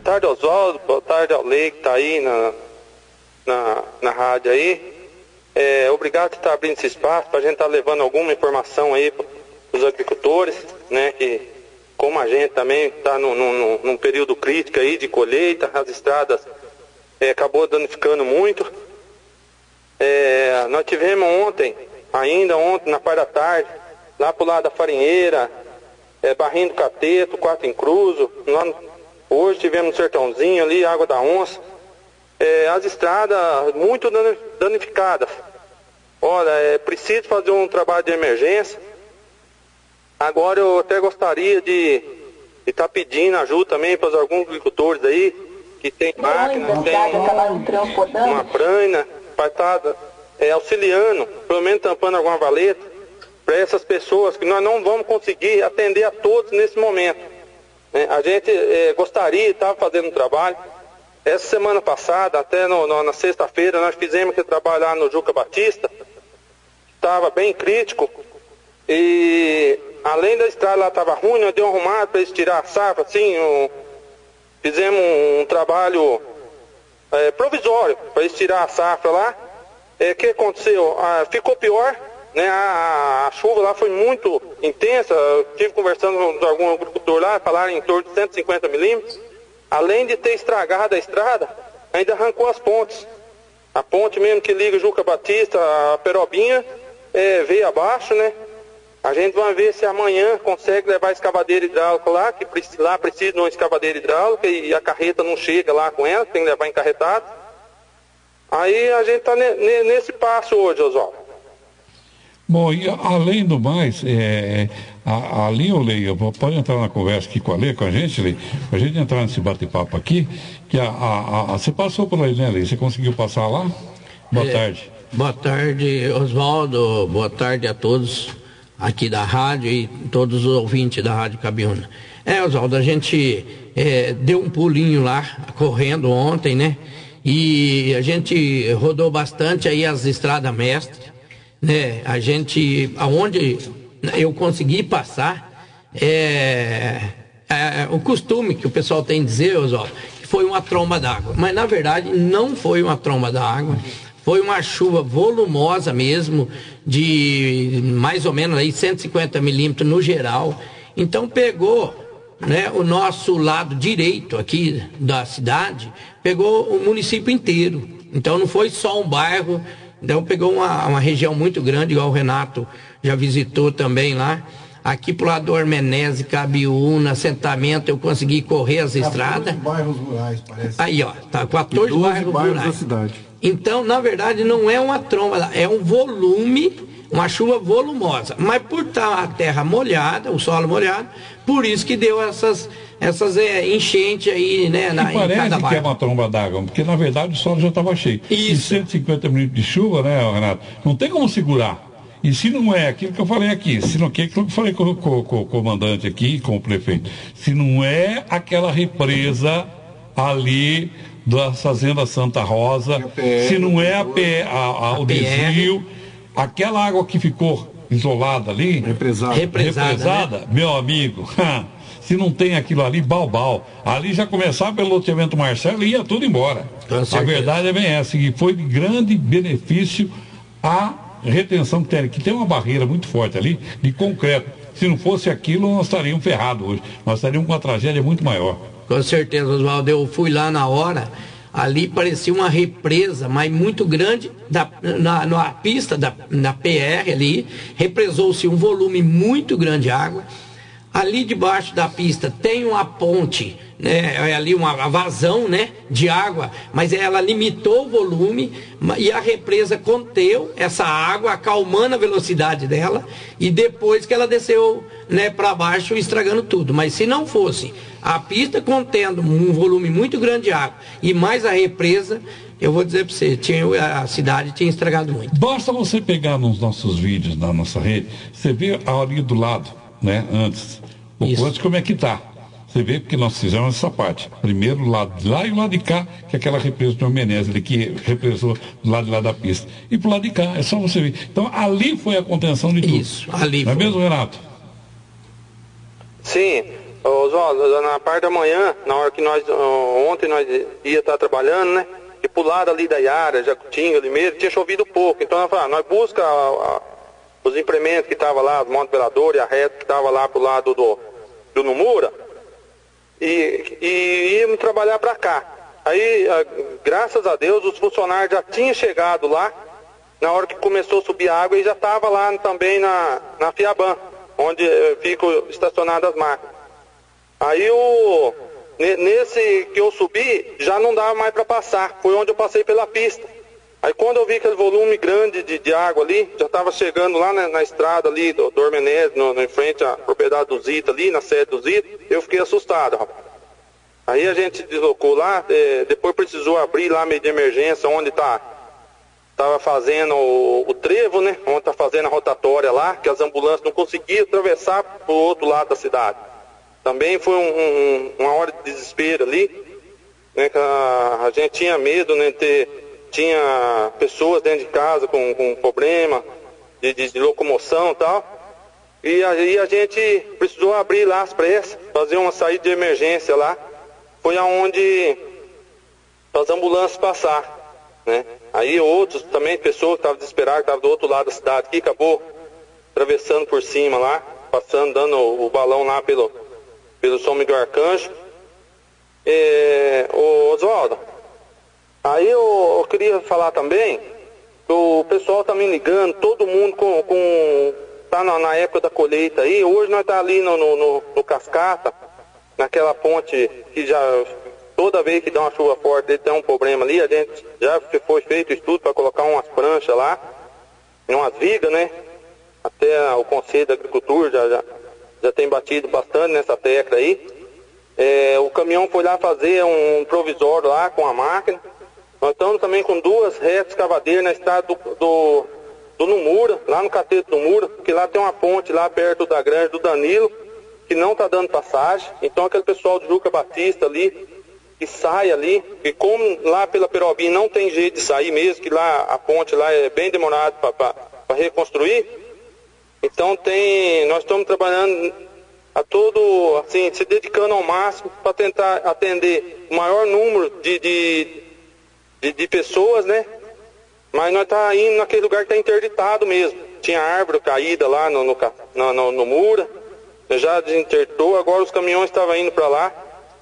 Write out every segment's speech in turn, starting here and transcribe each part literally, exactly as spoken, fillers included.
tarde, Oswaldo. Boa tarde ao Lei que está aí na, na, na rádio aí. É, obrigado por estar abrindo esse espaço para a gente estar tá levando alguma informação aí para os agricultores, né? Que, como a gente também está num, num, num período crítico aí de colheita, as estradas é, acabou danificando muito. É, nós tivemos ontem, ainda ontem, na parte da tarde, lá pro lado da Farinheira, é, Barrinho do Cateto, Quatro Encruzo, lá no, hoje tivemos no Sertãozinho ali, Água da Onça, é, as estradas muito danificadas. Olha, é preciso fazer um trabalho de emergência. Agora eu até gostaria de estar tá pedindo ajuda também para alguns agricultores aí, que tem máquina, tem uma pranha, para estar tá, é, auxiliando, pelo menos tampando alguma valeta, para essas pessoas que nós não vamos conseguir atender a todos nesse momento. Né? A gente é, gostaria de estar fazendo um trabalho. Essa semana passada, até no, no, na sexta-feira, nós fizemos aquele trabalho lá no Juca Batista, estava bem crítico, e além da estrada lá estava ruim, nós deu um arrumado para eles tirar a safra, assim, um, fizemos um, um trabalho é, provisório para eles tirar a safra lá. O é, que aconteceu? Ah, ficou pior, né? A, a chuva lá foi muito intensa. Eu estive conversando com algum agricultor lá, falaram em torno de cento e cinquenta milímetros. Além de ter estragado a estrada, ainda arrancou as pontes. A ponte mesmo que liga Juca Batista, a Perobinha, é, veio abaixo, né? A gente vai ver se amanhã consegue levar a escavadeira hidráulica lá, que lá precisa de uma escavadeira hidráulica e a carreta não chega lá com ela, tem que levar encarretado. Aí a gente está ne, ne, nesse passo hoje, Oswaldo. Bom, e além do mais, é, a, a Lei, pode entrar na conversa aqui com a Lei, com a gente, Lei, a gente entrar nesse bate-papo aqui, que a, a, a, você passou por aí, né, Lei? Você conseguiu passar lá? Boa é, tarde. Boa tarde, Oswaldo, boa tarde a todos aqui da rádio e todos os ouvintes da Rádio Cabiúna. É, Oswaldo, a gente é, deu um pulinho lá, correndo ontem, né? E a gente rodou bastante aí as estradas mestres, né? A gente, aonde eu consegui passar, é, é o costume que o pessoal tem de dizer, Oswaldo, que foi uma tromba d'água. Mas, na verdade, não foi uma tromba d'água. Foi uma chuva volumosa mesmo, de mais ou menos aí cento e cinquenta milímetros no geral. Então pegou, né, o nosso lado direito aqui da cidade, pegou o município inteiro. Então não foi só um bairro, então pegou uma, uma região muito grande, igual o Renato já visitou também lá. Aqui pro lado do Ormenese, Cabiúna, assentamento, eu consegui correr as estradas. bairros rurais, parece. Aí, ó, tá quatorze bairros, bairros rurais. Da cidade. Então, na verdade, não é uma tromba, é um volume, uma chuva volumosa. Mas por estar a terra molhada, o solo molhado, por isso que deu essas, essas é, enchentes aí, né? Na, e parece que é uma tromba d'água, porque na verdade o solo já estava cheio. Isso. E cento e cinquenta milímetros de chuva, né, Renato? Não tem como segurar. E se não é aquilo que eu falei aqui, se não é aquilo que eu falei com, com, com o comandante aqui, com o prefeito, se não é aquela represa ali da Fazenda Santa Rosa, se não é a P, a, a, o desvio, aquela água que ficou isolada ali, represada, represada, represada né? Meu amigo, se não tem aquilo ali, balbal, ali já começava pelo loteamento Marcelo e ia tudo embora. A verdade é bem essa, e foi de grande benefício a retenção que tem, que tem uma barreira muito forte ali, de concreto. Se não fosse aquilo, nós estaríamos ferrados hoje, nós estaríamos com uma tragédia muito maior. Com certeza, Oswaldo, eu fui lá na hora, ali parecia uma represa, mas muito grande, da, na, na pista da na P R ali, represou-se um volume muito grande de água. Ali debaixo da pista tem uma ponte, né, é ali uma vazão, né, de água, mas ela limitou o volume e a represa conteu essa água, acalmando a velocidade dela, e depois que ela desceu, né, para baixo, estragando tudo. Mas se não fosse a pista contendo um volume muito grande de água e mais a represa, eu vou dizer para você, tinha, a cidade tinha estragado muito. Basta você pegar nos nossos vídeos, na nossa rede, você vê ali do lado, né, antes, o quanto como é que tá. Você vê porque nós fizemos essa parte. Primeiro o lado de lá e o lado de cá, que é aquela represa do Menezes ali, que represou do lado de lá da pista. E pro lado de cá, é só você ver. Então ali foi a contenção de tudo. Isso, ali não foi. É mesmo, Renato? Sim, Oswaldo, na parte da manhã, na hora que nós, ontem nós ia estar trabalhando, né? E pro lado ali da Iara, Jacutinga, Limeira, tinha chovido pouco. Então nós falamos, nós busca a, a, os implementos que estavam lá, os monte-velador e a reta que estava lá pro lado do, do Numura, e, e íamos trabalhar para cá. Aí, a, graças a Deus, os funcionários já tinham chegado lá, na hora que começou a subir a água, e já estava lá também na, na Fiaban, onde ficam estacionadas as máquinas. Aí o, nesse que eu subi, já não dava mais para passar, foi onde eu passei pela pista. Aí quando eu vi aquele volume grande de, de água ali, já estava chegando lá na, na estrada ali do, do Ormenese, no, no, em frente à propriedade do Zita ali, na sede do Zita, eu fiquei assustado, rapaz. Aí a gente deslocou lá, é, depois precisou abrir lá meio de emergência, onde tá, tava fazendo o, o trevo, né, onde tá fazendo a rotatória lá, que as ambulâncias não conseguiam atravessar pro outro lado da cidade. Também foi um, um, uma hora de desespero ali, né, que a, a gente tinha medo, né, de ter... Tinha pessoas dentro de casa com, com problema de, de, de locomoção e tal. E aí a gente precisou abrir lá as pressas, fazer uma saída de emergência lá. Foi aonde as ambulâncias passaram, né? Aí outros também, pessoas que estavam desesperadas, que estavam do outro lado da cidade aqui, acabou atravessando por cima lá, passando, dando o, o balão lá pelo, pelo São Miguel Arcanjo. É, ô Oswaldo, aí eu, eu queria falar também, que o pessoal tá me ligando, todo mundo com, com tá na, na época da colheita aí, hoje nós tá ali no, no, no, no Cascata, naquela ponte que já, toda vez que dá uma chuva forte, tem um problema ali, a gente já foi feito estudo para colocar umas pranchas lá, umas vigas, né, até o Conselho da Agricultura já, já, já tem batido bastante nessa tecla aí. É, o caminhão foi lá fazer um provisório lá com a máquina. Nós estamos também com duas retas escavadeiras na estrada do, do, do Numura, lá no Cateto do Numura, porque lá tem uma ponte lá perto da granja do Danilo, que não está dando passagem. Então aquele pessoal do Juca Batista ali, que sai ali, e como lá pela Perobim não tem jeito de sair mesmo, que lá a ponte lá é bem demorada para reconstruir, então tem, nós estamos trabalhando a todo, assim, se dedicando ao máximo para tentar atender o maior número de, de De, de pessoas, né? Mas nós tá indo naquele lugar que tá interditado mesmo. Tinha árvore caída lá no, no, no, no, no Mura, já desinterditou, agora os caminhões estavam indo para lá.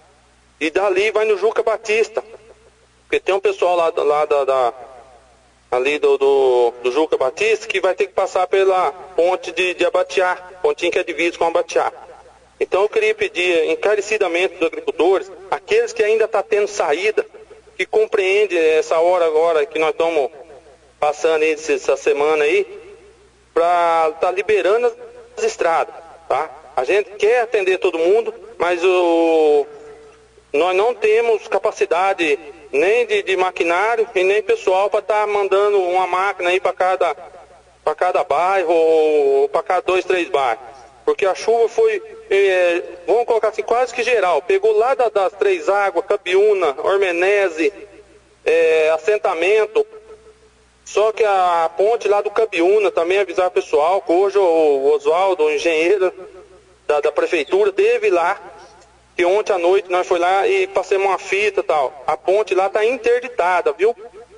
E dali vai no Juca Batista. Porque tem um pessoal lá, lá da, da, ali do, do, do Juca Batista que vai ter que passar pela ponte de, de Abatiá, pontinho que é divisa com Abatiá. Então eu queria pedir encarecidamente dos agricultores, aqueles que ainda tá tendo saída, que compreende essa hora agora que nós estamos passando aí, essa semana aí, para estar tá liberando as estradas, tá? A gente quer atender todo mundo, mas o, nós não temos capacidade nem de, de maquinário e nem pessoal para estar tá mandando uma máquina aí para cada, para cada bairro ou para cada dois, três bairros. Porque a chuva foi, é, vamos colocar assim, quase que geral. Pegou lá da, das Três Águas, Cabiúna, Ormenese, é, assentamento. Só que a ponte lá do Cabiúna, também avisar o pessoal, que hoje o Oswaldo, o engenheiro da, da prefeitura, teve lá, que ontem à noite nós foi lá e passamos uma fita e tal. A ponte lá está interditada, viu?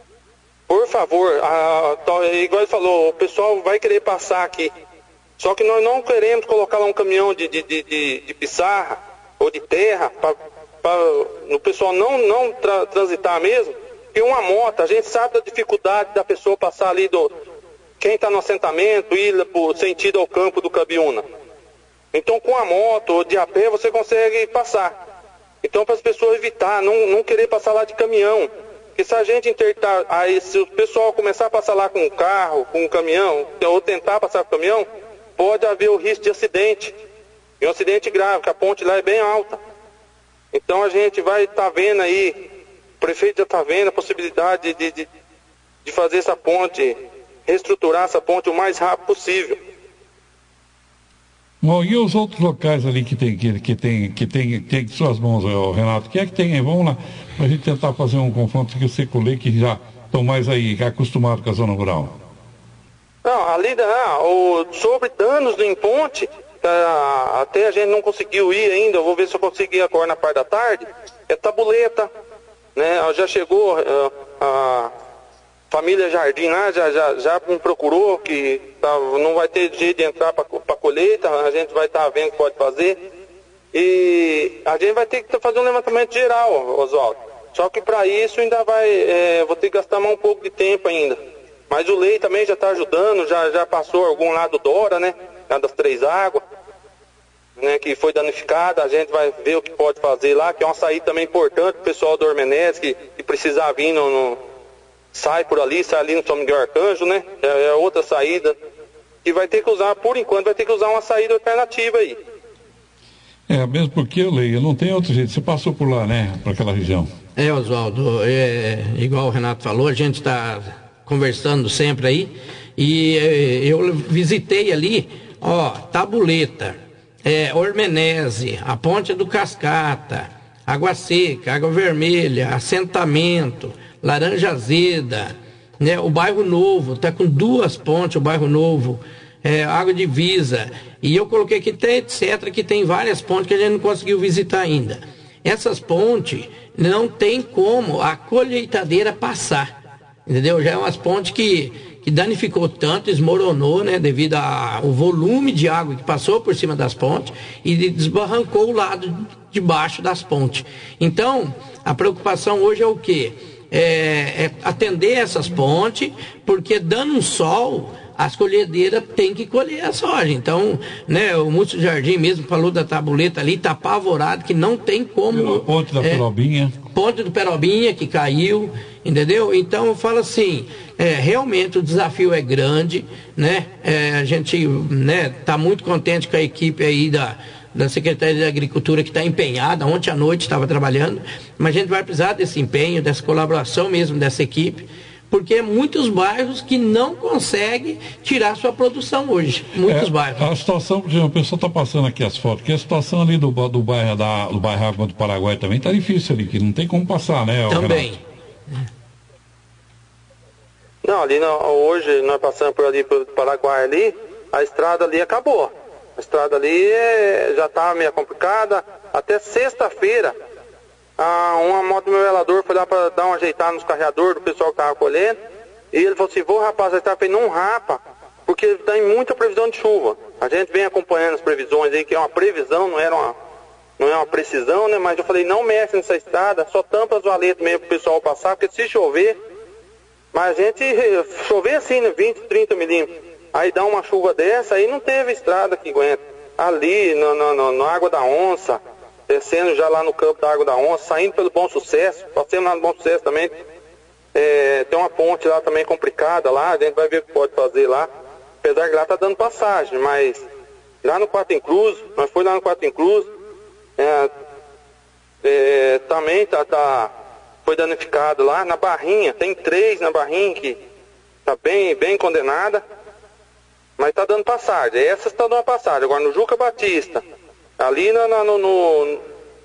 Por favor, a, a, igual ele falou, o pessoal vai querer passar aqui. Só que nós não queremos colocar lá um caminhão de, de, de, de, de pissarra ou de terra para o pessoal não, não tra, transitar mesmo. Porque uma moto, a gente sabe da dificuldade da pessoa passar ali do... Quem está no assentamento, ir por sentido ao campo do Cabiúna. Então com a moto ou de a pé você consegue passar. Então para as pessoas evitar, não, não querer passar lá de caminhão. Porque se a gente interditar, aí se o pessoal começar a passar lá com um carro, com um caminhão, ou tentar passar com o caminhão, pode haver o risco de acidente, e um acidente grave, que a ponte lá é bem alta. Então a gente vai estar tá vendo aí, o prefeito já está vendo a possibilidade de, de, de fazer essa ponte, reestruturar essa ponte o mais rápido possível. Bom, e os outros locais ali que tem que, que tem que tem, tem suas mãos, Renato, o que é que tem aí? Vamos lá, para a gente tentar fazer um confronto que eu sei que já estão mais aí acostumados com a zona rural. Não, ali, ah, o, sobre danos em ponte, tá, até a gente não conseguiu ir ainda, eu vou ver se eu consigo ir agora na parte da tarde, é tabuleta, né? Já chegou uh, a família Jardim lá, já, já, já me procurou que tá, não vai ter jeito de entrar para a colheita, a gente vai estar tá vendo o que pode fazer. E a gente vai ter que fazer um levantamento geral, Oswaldo. Só que para isso ainda vai, é, vou ter que gastar mais um pouco de tempo ainda. Mas o Lei também já está ajudando, já, já passou algum lado Dora, né? Lá das Três Águas, né? Que foi danificada, a gente vai ver o que pode fazer lá, que é uma saída também importante para o pessoal do Ormenés, que, que precisar vir no, no... sai por ali, sai ali no São Miguel Arcanjo, né? É, é outra saída. E vai ter que usar, por enquanto, vai ter que usar uma saída alternativa aí. É, mesmo porque, Leia, não tem outro jeito. Você passou por lá, né? Por aquela região. É, Oswaldo, é, igual o Renato falou, a gente está conversando sempre aí. E é, eu visitei ali, ó, Tabuleta, é, Ormenese, a Ponte do Cascata, Água Seca, Água Vermelha, Assentamento, Laranja Azeda, né? O Bairro Novo, está com duas pontes, o Bairro Novo. É, Água Divisa, e eu coloquei aqui até etc, que tem várias pontes que a gente não conseguiu visitar ainda. Essas pontes não tem como a colheitadeira passar, entendeu? Já é umas pontes que, que danificou tanto, esmoronou, né, devido ao volume de água que passou por cima das pontes e desbarrancou o lado de baixo das pontes. Então, a preocupação hoje é o quê? É, é atender essas pontes, porque dando um sol, as colhedeiras têm que colher a soja. Então, né, o Múcio Jardim mesmo falou da Tabuleta ali, está apavorado, que não tem como... Ponte da é, Perobinha. Ponte do Perobinha, que caiu, entendeu? Então, eu falo assim, é, realmente o desafio é grande, né? É, a gente, né, está muito contente com a equipe aí da... da Secretaria de Agricultura, que está empenhada, ontem à noite estava trabalhando, mas a gente vai precisar desse empenho, dessa colaboração mesmo dessa equipe, porque é muitos bairros que não conseguem tirar sua produção hoje, muitos é, bairros. A situação, o pessoal está passando aqui as fotos, que a situação ali do, do bairro da, do bairro Água do Paraguai também está difícil ali, que não tem como passar, né? Também. Não, ali não, hoje nós passamos por ali, pelo Paraguai ali, a estrada ali acabou. A estrada ali é, já está meio complicada. Até sexta-feira, ah, uma moto do meu vereador foi lá para dar uma ajeitada nos carreadores do pessoal que estava colhendo. E ele falou assim, vou rapaz, a estrada não rapa, porque tem muita previsão de chuva. A gente vem acompanhando as previsões aí, que é uma previsão, não, era uma, não é uma precisão, né? Mas eu falei, não mexe nessa estrada, só tampa as valetas mesmo para o pessoal passar, porque se chover, mas a gente, chover assim, né, vinte, trinta milímetros. Aí dá uma chuva dessa, aí não teve estrada que aguenta. Ali, no, no, no, na Água da Onça, descendo já lá no campo da Água da Onça, saindo pelo Bom Sucesso, passando lá no Bom Sucesso também, é, tem uma ponte lá também complicada lá, a gente vai ver o que pode fazer lá. Apesar que lá tá dando passagem, mas lá no Quatro Incluso, nós foi lá no Quatro Incluso, é, é, também tá, tá, foi danificado lá na Barrinha, tem três na Barrinha que tá bem, bem condenada. Mas está dando passagem, essas estão dando passagem. Agora no Juca Batista, ali no, no, no,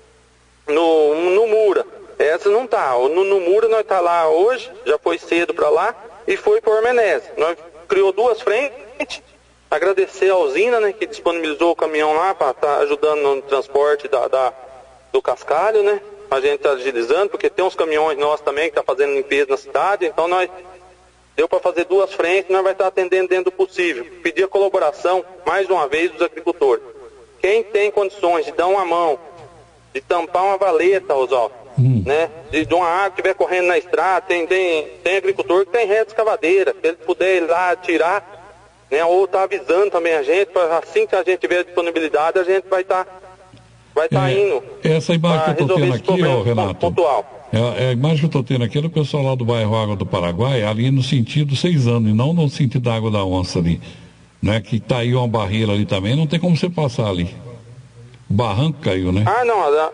no, no Mura, essa não está. No, no Mura nós está lá hoje, já foi cedo para lá e foi para o Ormenese. Nós criou duas frentes, agradecer a usina, né, que disponibilizou o caminhão lá para estar tá ajudando no transporte da, da, do cascalho, né? A gente está agilizando, porque tem uns caminhões nossos também que estão tá fazendo limpeza na cidade, então nós... Deu para fazer duas frentes, nós vamos estar atendendo dentro do possível. Pedir a colaboração, mais uma vez, dos agricultores. Quem tem condições de dar uma mão, de tampar uma valeta, Oswaldo, hum. né? De, de uma água que estiver correndo na estrada, tem, tem, tem agricultor que tem rede escavadeira, se ele puder ir lá tirar, né? Ou tá avisando também a gente, para assim que a gente tiver disponibilidade, a gente vai estar tá, vai tá é, indo. Essa imagem que eu estou tendo aqui, ó, Renato, pontual. É, é a imagem que eu estou tendo aqui é do pessoal lá do bairro Água do Paraguai, ali no sentido seis anos, e não no sentido da Água da Onça ali. Né? Que tá aí uma barreira ali também, não tem como você passar ali. O barranco caiu, né? Ah, não.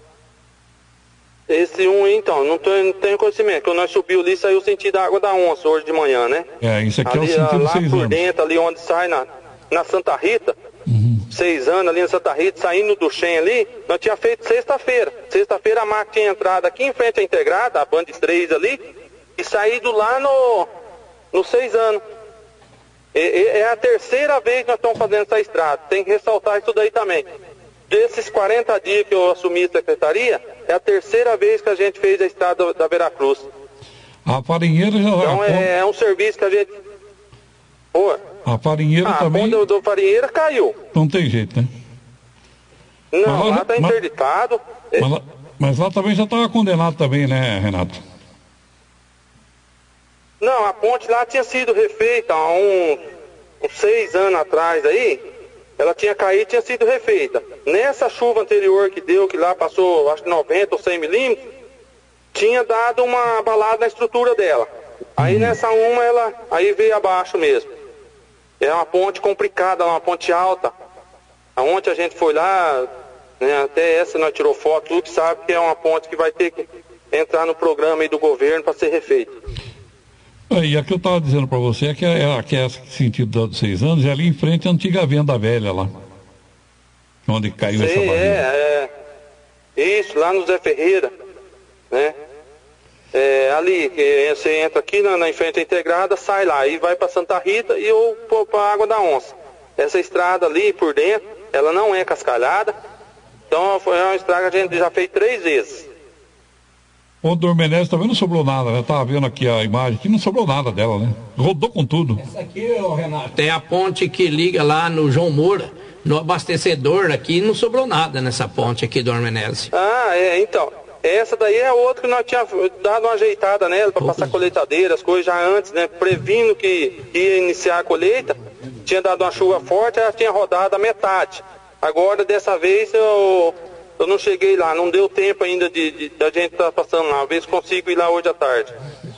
Esse um, então, não tenho, não tenho conhecimento. Quando nós subiu ali, saiu o sentido da Água da Onça hoje de manhã, né? É, isso aqui ali, é o sentido lá seis por anos. dentro, ali onde sai na, na Santa Rita, uhum. seis anos ali na Santa Rita, saindo do Xen ali, nós tinha feito sexta-feira. Sexta-feira a máquina tinha entrado aqui em frente à Integrada, a Band três ali, e saído lá no, no seis anos. É, é a terceira vez que nós estamos fazendo essa estrada, tem que ressaltar isso daí também. Desses quarenta dias que eu assumi a secretaria, é a terceira vez que a gente fez a estrada da Veracruz. A farinheira já... Então é, é um serviço que a gente... Pô, a farinheira ah, também... A ponte do, do farinheira caiu. Não tem jeito, né? Não, mas lá está interditado. Mas, mas, lá, mas lá também já estava condenado também, né, Renato? Não, a ponte lá tinha sido refeita há uns, uns seis anos atrás aí. Ela tinha caído e tinha sido refeita. Nessa chuva anterior que deu, que lá passou acho que noventa ou cem milímetros, tinha dado uma abalada na estrutura dela. Aí uhum. nessa uma ela aí veio abaixo mesmo. É uma ponte complicada, uma ponte alta. Aonde a gente foi lá, né, até essa nós tirou foto, tudo que sabe que é uma ponte que vai ter que entrar no programa aí do governo para ser refeita. E a que eu estava dizendo para você é que é, que é esse sentido dos seis anos, é ali em frente a antiga venda velha lá. Onde caiu Sei, essa barreira. É, é. Isso, lá no Zé Ferreira, né? É, ali, que você entra aqui na, na em frente integrada, sai lá, e vai para Santa Rita e ou para a Água da Onça. Essa estrada ali por dentro, ela não é cascalhada, então foi uma estrada que a gente já fez três vezes. O Dormenese também não sobrou nada, né? Tava vendo aqui a imagem, que não sobrou nada dela, né? Rodou com tudo. Essa aqui, ô Renato, é a ponte que liga lá no João Moura, no abastecedor aqui, não sobrou nada nessa ponte aqui do Dormenese. Ah, é, então... Essa daí é outra que nós tínhamos dado uma ajeitada nela para passar colheitadeira, as coisas já antes, né? Previndo que ia iniciar a colheita, tinha dado uma chuva forte, ela tinha rodado a metade. Agora, dessa vez, eu, eu não cheguei lá, não deu tempo ainda de, de, de a gente estar tá passando lá. Ver se consigo ir lá hoje à tarde.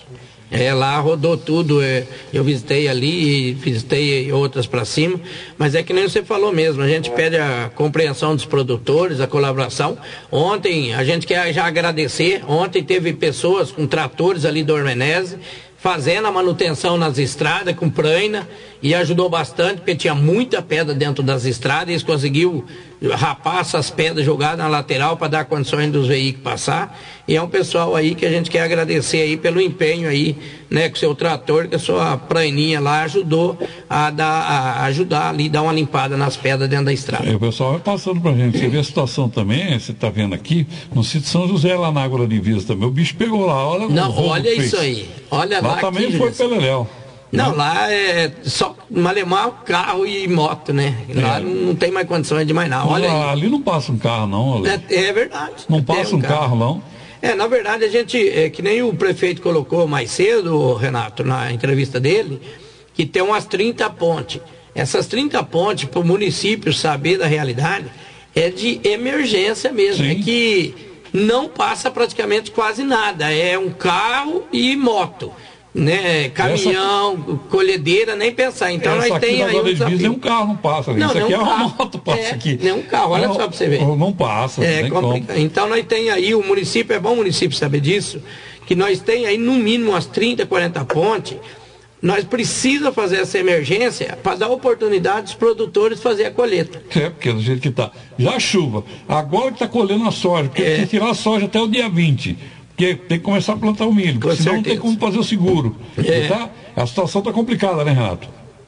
É, lá rodou tudo, é, eu visitei ali e visitei outras para cima, mas é que nem você falou mesmo, a gente pede a compreensão dos produtores, a colaboração. Ontem, a gente quer já agradecer, ontem teve pessoas com tratores ali do Dormenese, fazendo a manutenção nas estradas com praina, e ajudou bastante, porque tinha muita pedra dentro das estradas, e eles conseguiu rapar essas pedras jogadas na lateral para dar condições dos veículos passar, e é um pessoal aí que a gente quer agradecer aí pelo empenho aí, né, com o seu trator, que a sua praininha lá ajudou a, dar, a ajudar ali, dar uma limpada nas pedras dentro da estrada. É, o pessoal vai passando pra gente, você vê a situação também, você tá vendo aqui, no sítio São José, lá na Água da Divisa também, o bicho pegou lá, olha. Não, olha isso aí, olha lá. Lá também aqui, foi peleléu. Não, lá é só malemar carro e moto, né? Lá é. não tem mais condições de mais nada. Olha lá, ali não passa um carro, não. É, é verdade. Não passa um carro. carro, não. É, na verdade, a gente, é, que nem o prefeito colocou mais cedo, Renato, na entrevista dele, que tem umas trinta pontes. Essas trinta pontes, para o município saber da realidade, é de emergência mesmo. Sim. É que não passa praticamente quase nada. É um carro e moto. Né, caminhão, essa... colhedeira, nem pensar. Então essa nós tem aí um desafio. Nem um carro não passa ali. Não, isso aqui um é uma carro. moto passa é, aqui. Nem um carro, olha não, só para você ver. Não passa. É complicado. Então nós tem aí, o município, é bom o município saber disso, que nós tem aí no mínimo umas trinta, quarenta pontes. Nós precisamos fazer essa emergência para dar oportunidade dos produtores fazer a colheita. É, porque do jeito que está. Já chuva. Agora que está colhendo a soja, porque é. tem que tirar a soja até o dia vinte. Porque tem que começar a plantar o milho, porque senão não tem como fazer o seguro. É. Tá? A situação está complicada, né, Renato?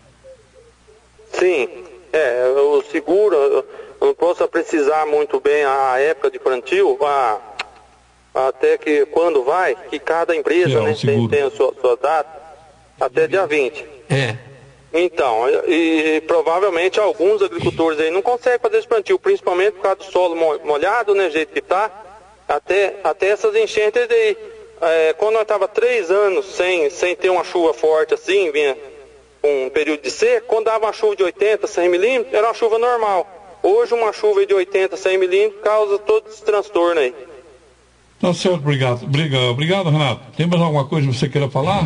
Sim, é, o seguro, eu não posso precisar muito bem a época de plantio, a, até que quando vai, que cada empresa é, né, tem, tem a sua, sua data, até dia vinte. É. Então, e, e provavelmente alguns agricultores aí não conseguem fazer esse plantio, principalmente por causa do solo molhado, né, jeito que está. Até, até essas enchentes aí, é, quando nós estava três anos sem, sem ter uma chuva forte assim, vinha um período de seca, quando dava uma chuva de oitenta, cem milímetros, era uma chuva normal. Hoje uma chuva de oitenta, cem milímetros causa todo esse transtorno aí. Tá certo, obrigado. Obrigado, obrigado, Renato. Tem mais alguma coisa que você queira falar?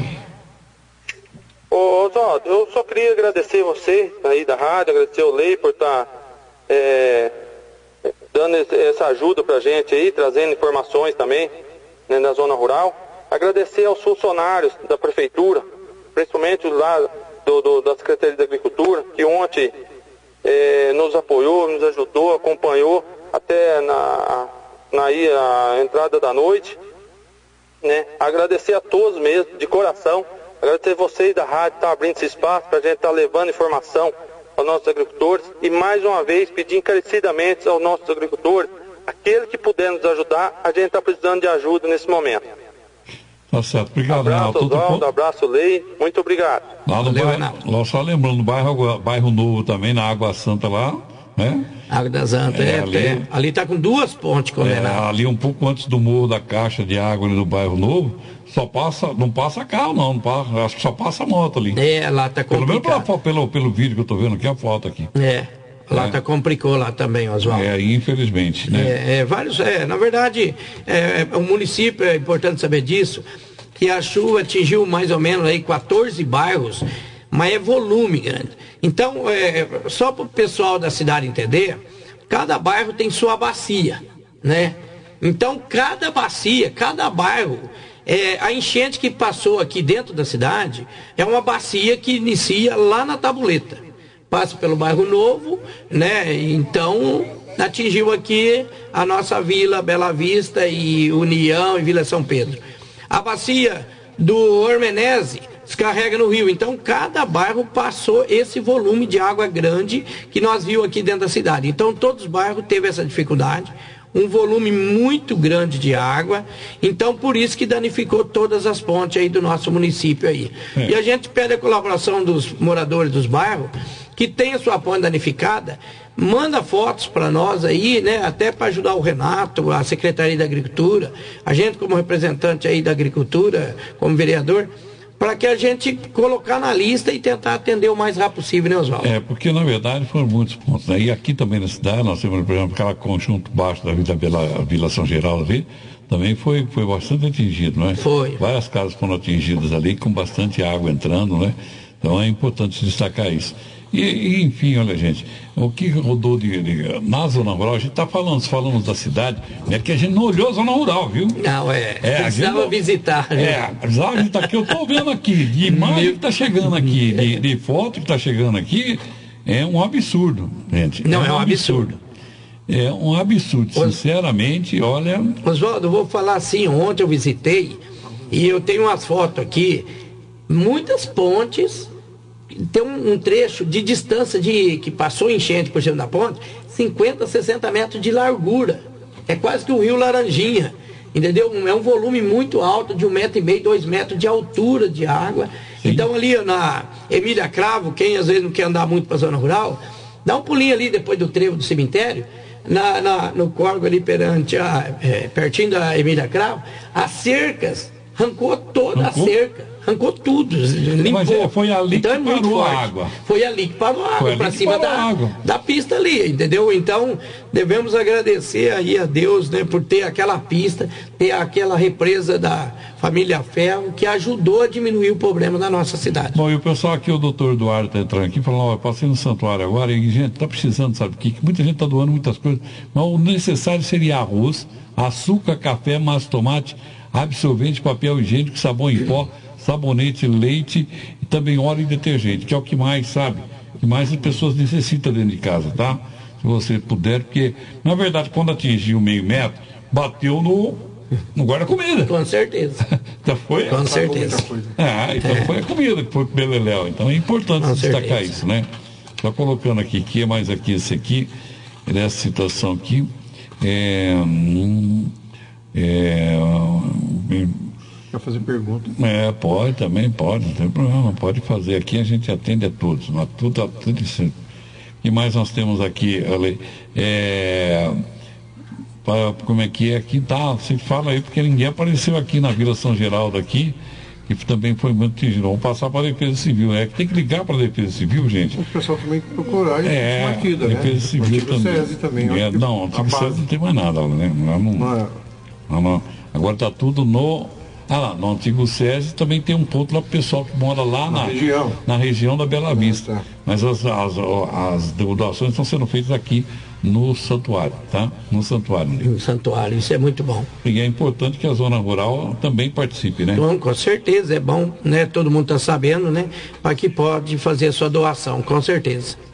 Ô, Oswaldo, eu só queria agradecer você aí da rádio, agradecer o Lei por estar... Tá, é, dando essa ajuda pra gente aí, trazendo informações também, né, na zona rural. Agradecer aos funcionários da prefeitura, principalmente lá do, do, da Secretaria de Agricultura, que ontem eh, nos apoiou, nos ajudou, acompanhou até na, na aí, a entrada da noite, né? Agradecer a todos mesmo, de coração, Agradecer vocês da rádio, estar tá abrindo esse espaço para a gente estar tá levando informação aos nossos agricultores e mais uma vez pedir encarecidamente aos nossos agricultores, aquele que puder nos ajudar, a gente está precisando de ajuda nesse momento. Tá certo, obrigado, abraço, Renato. Oswaldo, abraço, Lei, muito obrigado. Lá no Valeu, bairro, lá, só lembrando, no bairro, bairro Novo também, na Água Santa lá, né? Água da Santa, é, é, ali, é, ali tá com duas pontes condenadas. É, ali um pouco antes do Morro da Caixa de Água ali do bairro Novo, só passa, não passa carro não, não passa, acho que só passa moto ali. É, lá tá complicado. Pelo menos pela, pelo, pelo vídeo que eu tô vendo aqui, a foto aqui. É, lá é. tá complicou lá também, Oswaldo. É, infelizmente, né? É, é vários, é, na verdade, é, o município, é importante saber disso, que a chuva atingiu mais ou menos aí quatorze bairros, mas é volume grande. Então, é, só para o pessoal da cidade entender, cada bairro tem sua bacia, né? Então, cada bacia, cada bairro, é, a enchente que passou aqui dentro da cidade é uma bacia que inicia lá na Tabuleta. Passa pelo bairro Novo, né? Então, atingiu aqui a nossa vila Bela Vista e União e Vila São Pedro. A bacia do Ormenese descarrega no rio. Então, cada bairro passou esse volume de água grande que nós vimos aqui dentro da cidade. Então, todos os bairros teve essa dificuldade, um volume muito grande de água. Então, por isso que danificou todas as pontes aí do nosso município aí. É. E a gente pede a colaboração dos moradores dos bairros que tem a sua ponte danificada, manda fotos para nós aí, né, até para ajudar o Renato, a Secretaria da Agricultura, a gente como representante aí da Agricultura, como vereador, para que a gente colocar na lista e tentar atender o mais rápido possível, né, Oswaldo? É, porque na verdade foram muitos pontos, né? E aqui também na cidade, nós temos, por exemplo, aquela conjunto baixo da Vila, Vila, Vila São Geraldo ali, também foi, foi bastante atingido, não é? Foi. Várias casas foram atingidas ali, com bastante água entrando, né? Então é importante destacar isso. E, e, enfim, olha, gente, o que rodou de, de na zona rural, a gente está falando, falamos da cidade, é que a gente não olhou a zona rural, viu? Não, é, é precisava gente, visitar. É, precisava visitar, que eu estou vendo aqui, de imagem que está chegando aqui, de, de foto que está chegando aqui, é um absurdo, gente. Não, é um, é um absurdo. absurdo. É um absurdo, sinceramente, olha... Oswaldo, eu vou falar assim, ontem eu visitei, e eu tenho umas fotos aqui, muitas pontes... Tem um, um trecho de distância de que passou enchente por cima da ponte, cinquenta, sessenta metros de largura. É quase que o rio Laranjinha, entendeu? É um volume muito alto, de um metro e meio, dois metros de altura de água. Sim. Então ali na Emília Cravo, quem às vezes não quer andar muito para a zona rural, dá um pulinho ali depois do trevo do cemitério, na, na, no córrego ali perante a, é, pertinho da Emília Cravo, as cercas, arrancou toda arrancou? a cerca. Arrancou tudo, limpou. Mas é, foi ali então que é muito parou forte. a água. Foi ali que parou a água, para cima da, água. da pista ali, entendeu? Então, devemos agradecer aí a Deus, né, por ter aquela pista, ter aquela represa da família Ferro, que ajudou a diminuir o problema da nossa cidade. Bom, e o pessoal aqui, o doutor Eduardo está entrando aqui, falando, ó, eu passei no santuário agora, e gente, está precisando, sabe o que? Muita gente está doando muitas coisas, mas o necessário seria arroz, açúcar, café, massa, tomate, absorvente, papel higiênico, sabão em pó, sabonete, leite e também óleo e detergente, que é o que mais, sabe, que mais as pessoas necessitam dentro de casa, tá? Se você puder, porque, na verdade, quando atingiu meio metro, bateu no, no guarda-comida. Com certeza. Então foi, Com certeza. Ah, então é. foi a comida que foi pro Beleléu. Então é importante Com destacar certeza. isso, né? Só colocando aqui, que é mais aqui, esse aqui, essa situação aqui, é... Hum, é Quer fazer pergunta? É, pode também, pode, não tem problema, pode fazer. Aqui a gente atende a todos, mas tudo, tudo isso. O que mais nós temos aqui, Ale? É, pra, como é que é? Aqui tá, você fala aí, porque ninguém apareceu aqui na Vila São Geraldo aqui, que também foi muito atingido. Vamos passar para a Defesa Civil, né? Tem que ligar para a Defesa Civil, gente. O pessoal também tem que procurar é, Maquida, Defesa né? Civil também. também. É, não, o SESI não tem mais nada, né? Não, não, é. não, não. Agora está tudo no... Ah lá, no antigo SESI também tem um ponto lá para o pessoal que mora lá na, na, região. na região da Bela Vista. Ah, tá. Mas as, as, as doações estão sendo feitas aqui no santuário, tá? No santuário. No santuário, isso é muito bom. E é importante que a zona rural também participe, né? Bom, com certeza, é bom, né? Todo mundo está sabendo, né? Para que pode fazer a sua doação, com certeza.